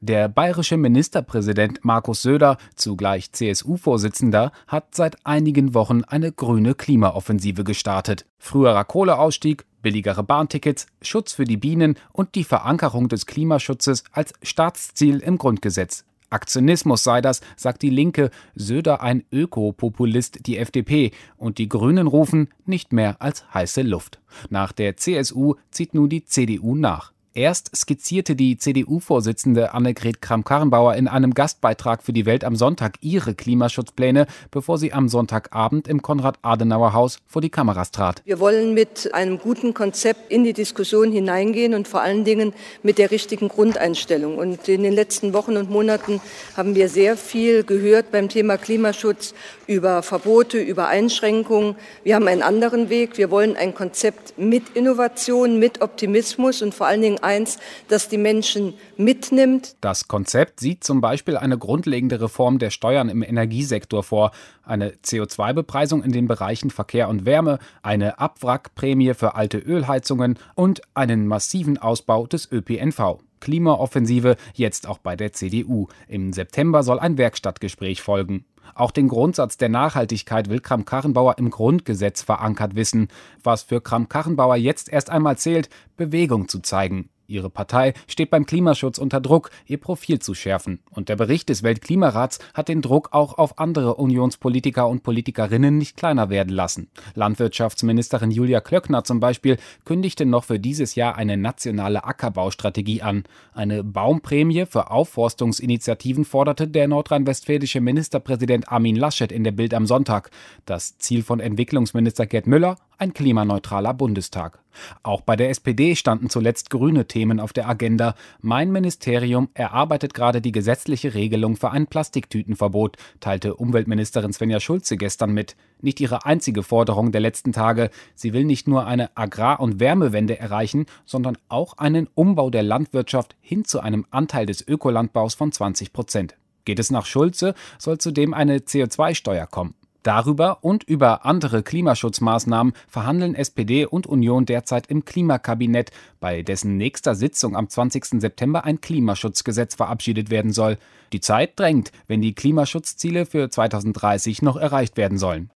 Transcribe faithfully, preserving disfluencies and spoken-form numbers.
Der bayerische Ministerpräsident Markus Söder, zugleich C S U-Vorsitzender, hat seit einigen Wochen eine grüne Klimaoffensive gestartet. Früherer Kohleausstieg, billigere Bahntickets, Schutz für die Bienen und die Verankerung des Klimaschutzes als Staatsziel im Grundgesetz. Aktionismus sei das, sagt die Linke, Söder ein Ökopopulist die F D P und die Grünen rufen nicht mehr als heiße Luft. Nach der C S U zieht nun die C D U nach. Erst skizzierte die C D U-Vorsitzende Annegret Kramp-Karrenbauer in einem Gastbeitrag für die Welt am Sonntag ihre Klimaschutzpläne, bevor sie am Sonntagabend im Konrad-Adenauer-Haus vor die Kameras trat. Wir wollen mit einem guten Konzept in die Diskussion hineingehen und vor allen Dingen mit der richtigen Grundeinstellung. Und in den letzten Wochen und Monaten haben wir sehr viel gehört beim Thema Klimaschutz über Verbote, über Einschränkungen. Wir haben einen anderen Weg. Wir wollen ein Konzept mit Innovation, mit Optimismus und vor allen Dingen eins, das die Menschen mitnimmt. Das Konzept sieht zum Beispiel eine grundlegende Reform der Steuern im Energiesektor vor, eine C O zwei Bepreisung in den Bereichen Verkehr und Wärme, eine Abwrackprämie für alte Ölheizungen und einen massiven Ausbau des Ö P N V. Klimaoffensive jetzt auch bei der C D U. Im September soll ein Werkstattgespräch folgen. Auch den Grundsatz der Nachhaltigkeit will Kramp-Karrenbauer im Grundgesetz verankert wissen. Was für Kramp-Karrenbauer jetzt erst einmal zählt, Bewegung zu zeigen. Ihre Partei steht beim Klimaschutz unter Druck, ihr Profil zu schärfen. Und der Bericht des Weltklimarats hat den Druck auch auf andere Unionspolitiker und Politikerinnen nicht kleiner werden lassen. Landwirtschaftsministerin Julia Klöckner zum Beispiel kündigte noch für dieses Jahr eine nationale Ackerbaustrategie an. Eine Baumprämie für Aufforstungsinitiativen forderte der nordrhein-westfälische Ministerpräsident Armin Laschet in der Bild am Sonntag. Das Ziel von Entwicklungsminister Gerd Müller: ein klimaneutraler Bundestag. Auch bei der S P D standen zuletzt grüne Themen auf der Agenda. Mein Ministerium erarbeitet gerade die gesetzliche Regelung für ein Plastiktütenverbot, teilte Umweltministerin Svenja Schulze gestern mit. Nicht ihre einzige Forderung der letzten Tage. Sie will nicht nur eine Agrar- und Wärmewende erreichen, sondern auch einen Umbau der Landwirtschaft hin zu einem Anteil des Ökolandbaus von zwanzig Prozent. Geht es nach Schulze, soll zudem eine C O zwei Steuer kommen. Darüber und über andere Klimaschutzmaßnahmen verhandeln S P D und Union derzeit im Klimakabinett, bei dessen nächster Sitzung am zwanzigsten September ein Klimaschutzgesetz verabschiedet werden soll. Die Zeit drängt, wenn die Klimaschutzziele für zweitausenddreißig noch erreicht werden sollen.